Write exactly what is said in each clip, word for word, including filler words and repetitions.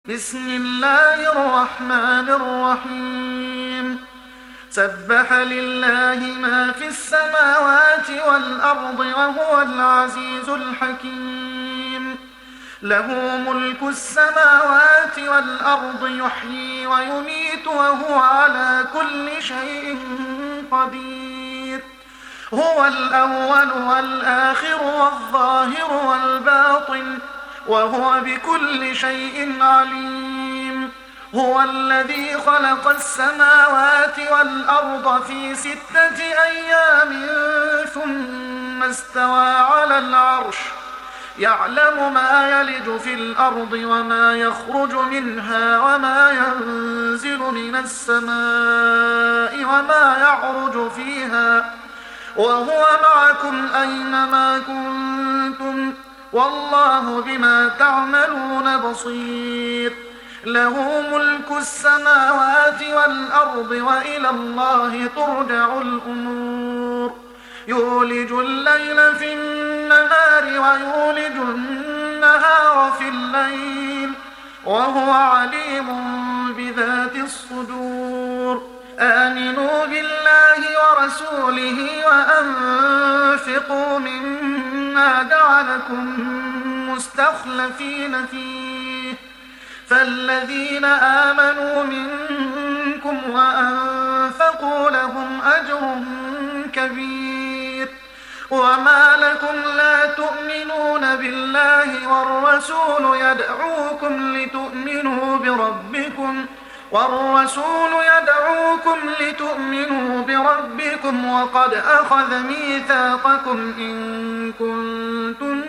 بسم الله الرحمن الرحيم سبح لله ما في السماوات والأرض وهو العزيز الحكيم له ملك السماوات والأرض يحيي ويميت وهو على كل شيء قدير هو الأول والآخر والظاهر والباطن وهو بكل شيء عليم هو الذي خلق السماوات والأرض في ستة أيام ثم استوى على العرش يعلم ما يلج في الأرض وما يخرج منها وما ينزل من السماء وما يعرج فيها وهو معكم أينما كنتم والله بما تعملون بصير له ملك السماوات والأرض وإلى الله ترجع الأمور يولج الليل في النهار ويولج النهار في الليل وهو عليم بذات الصدور آمنوا بالله ورسوله وأنفقوا مما جعلكم مستخلفين فيه فالذين آمنوا منكم وأنفقوا لهم أجر كبير وما لكم لا تؤمنون بالله والرسول يدعوكم لتؤمنوا بربكم والرسول يدعوكم لتؤمنوا بربكم وقد أخذ ميثاقكم إن كنتم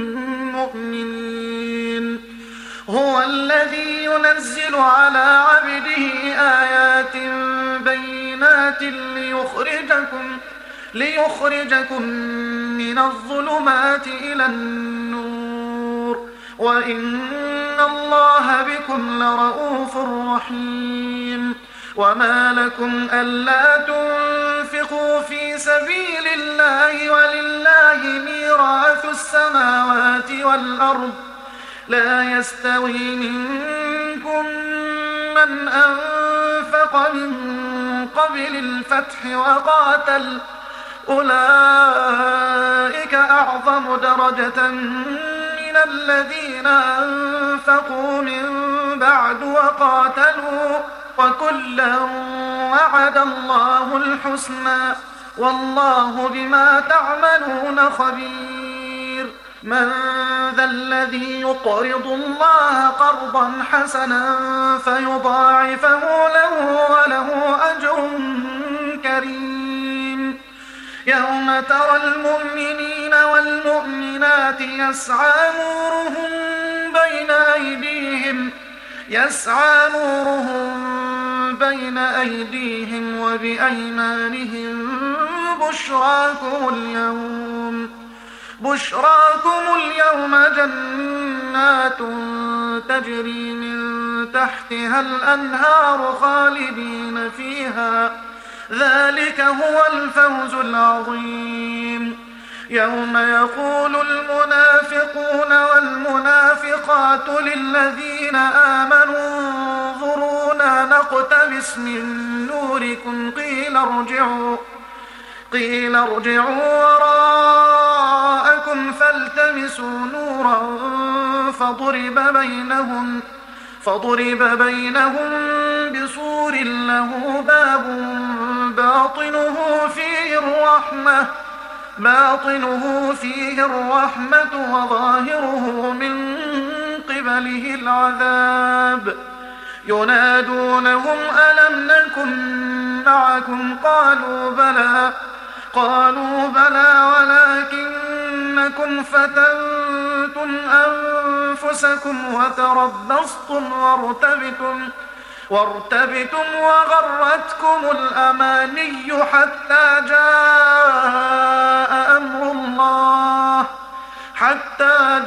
مؤمنين هو الذي ينزل على عبده آيات بينات ليخرجكم ليخرجكم من الظلمات إلى النور وإن الله بكم لرؤوف رحيم وما لكم ألا تنفقوا في سبيل الله ولله ميراث السماوات والأرض لا يستوي منكم من أنفق من قبل الفتح وقاتل أولئك أعظم درجة من الذين أنفقوا من بعد وقاتلوا وكلا وعد الله الحسنى والله بما تعملون خبير من ذا الذي يقرض الله قرضا حسنا فيضاعفه له وله أجر كريم يوم ترى المؤمنين والمؤمنات يسعى نورهم بين أيديهم يسعى نورهم بين أيديهم وبأيمانهم بشراكم اليوم بشراكم اليوم جنات تجري من تحتها الأنهار خالدين فيها ذلك هو الفوز العظيم يوم يقول المنافقون والمنافقات للذين آمنوا انظرونا نقتبس من نوركم قيل ارجعوا قيل ارجعوا وراءكم فالتمسوا نورا فضرب بينهم فضرب بينهم بسور له باب باطنه فيه الرحمة باطنه فيه الرحمة وظاهره من قبله العذاب ينادونهم ألم نكن معكم قالوا بلى قالوا بلى ولكنكم فتنتم أنفسكم وتربصتم وارتبتم وارتبتم وغرتكم الأماني حتى جاء أمر الله حتى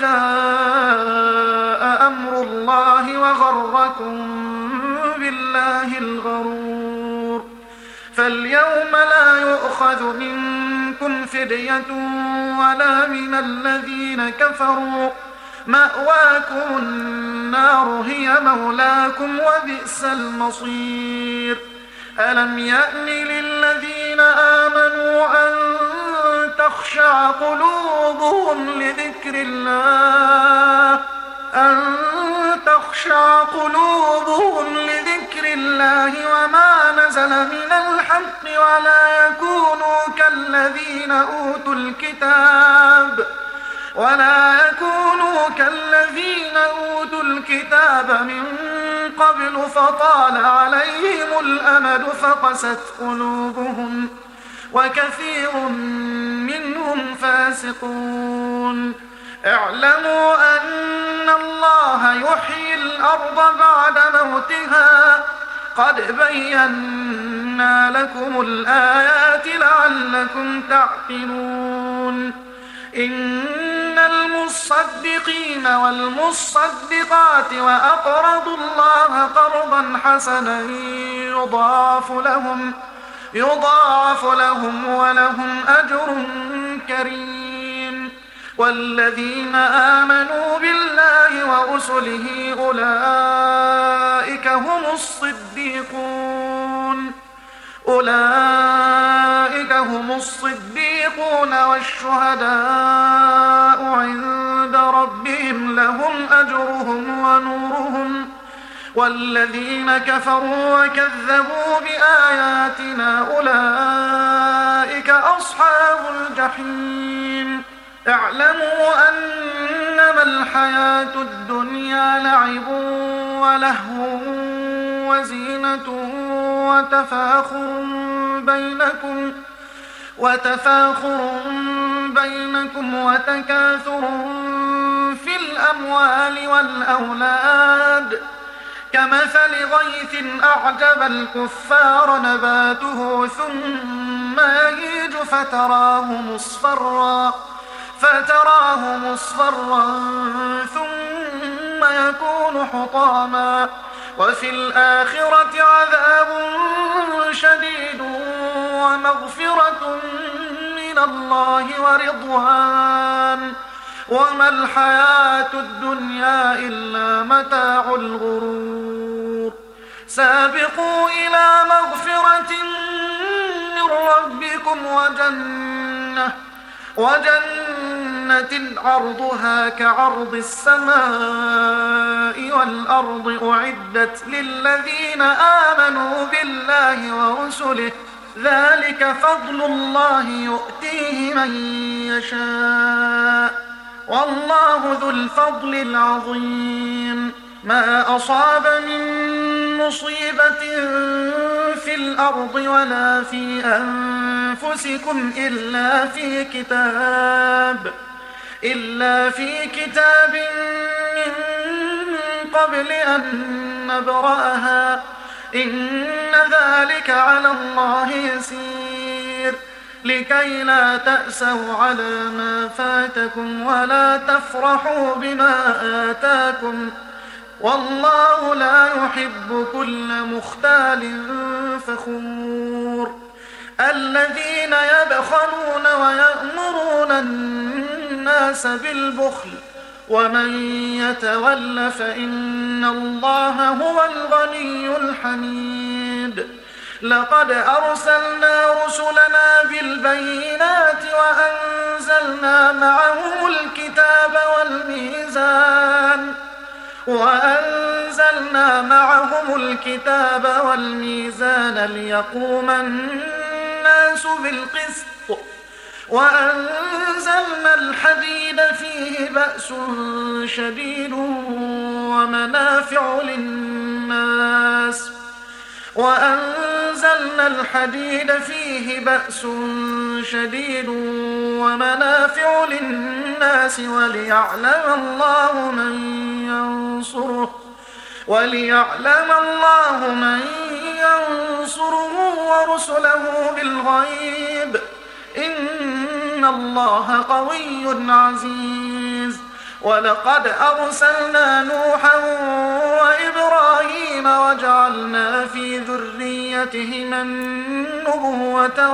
جاء أمر الله وغركم بالله الغرور فاليوم لا يؤخذ منكم فدية ولا من الذين كفروا مأواكم النار هي مولاكم وبئس المصير ألم يأن للذين آمنوا أن تخشع قلوبهم لذكر الله أن تخشع قلوبهم لذكر الله وما نزل من الحق ولا يكونوا كالذين أوتوا الكتاب ولا يكونوا كالذين أوتوا الكتاب من قبل فطال عليهم الأمد فقست قلوبهم وكثير منهم فاسقون اعلموا أن الله يحيي الأرض بعد موتها قد بينا لكم الآيات لعلكم تعقلون إن المصدقين والمصدقات وأقرضوا الله قرضا حسنا يضاعف لهم يضاعف لهم ولهم أجر كريم والذين آمنوا بالله ورسله أولئك هم الصديقون أولئك هم الصديقون والشهداء عند ربهم لهم أجرهم ونورهم والذين كفروا وكذبوا بآياتنا أولئك أصحاب الجحيم اعلموا أنما الحياة الدنيا لعب ولهو وزينة وتفاخر بينكم وتفاخر بينكم وتكاثر في الأموال والأولاد كمثل غيث أعجب الكفار نباته ثم يهيج فتراه مصفرا فتراه مصفرا ثم يكون حطاما وفي الآخرة عذاب شديد ومغفرة من الله ورضوان وما الحياة الدنيا إلا متاع الغرور سابقوا إلى مغفرة من ربكم وجنة وجنة عرضها كعرض السماء والأرض أعدت للذين آمنوا بالله ورسله ذلك فضل الله يؤتيه من يشاء والله ذو الفضل العظيم ما أصاب من مصيبة في الأرض ولا في أنفسكم إلا في كتاب إلا في كتاب من قبل أن نبرأها إن ذلك على الله يسير لكي لا تأسوا على ما فاتكم ولا تفرحوا بما آتاكم والله لا يحب كل مختال فخور الذين يبخلون ويأمرون الناس بالبخل ومن يتول فإن الله هو الغني الحميد لقد أرسلنا رسلنا بالبينات وأنزلنا معهم الكتاب والميزان وأنزلنا معهم الكتاب والميزان ليقوم الناس بالقسط وأنزلنا الحديد فيه بأس شديد ومنافع للناس وأنزلنا الحديد فيه بأس شديد ومنافع للناس وليعلم الله من ينصره وليعلم الله من ينصره ورسله بالغيب إن الله قوي عزيز ولقد أرسلنا نوحا وإبراهيم وجعلنا في ذريتهما النبوة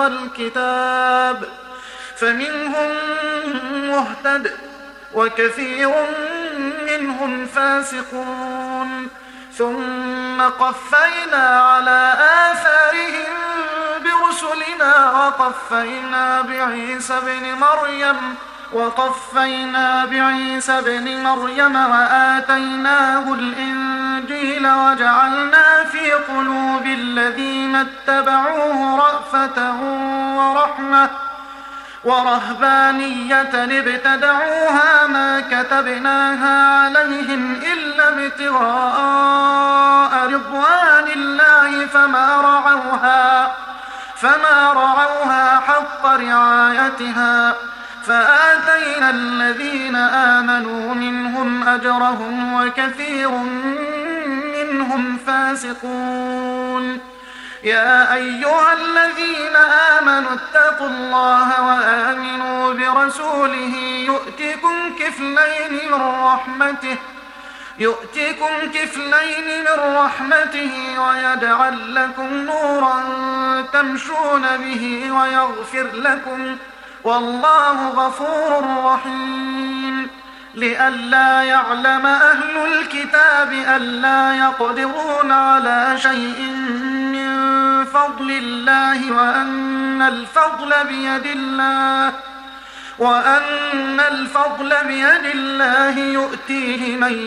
والكتاب فمنهم مهتد وكثير منهم فاسقون ثم قفينا على آثارهم برسلنا وقفينا بعيسى بن مريم وقفينا بعيسى بن مريم وآتيناه الإنجيل وجعلنا في قلوب الذين اتبعوه رأفة ورحمة ورهبانية ابتدعوها ما كتبناها عليهم إلا ابتغاء رضوان الله فما رعوها فما رعوها حق رعايتها فآتينا الذين آمنوا منهم أجرهم وكثير منهم فاسقون. يا أيها الذين آمنوا اتقوا الله وآمنوا برسوله يؤتكم كفلين من رحمته يؤتكم كفلين من رحمته ويجعل لكم نورا تمشون به ويغفر لكم والله غفور رحيم. لئلا يعلم أهل الكتاب ألا يقدرون على شيء من فضل الله وأن الفضل بيد الله وأن الفضل بيد الله يؤتيه من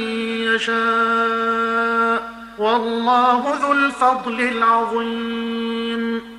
يشاء والله ذو الفضل العظيم.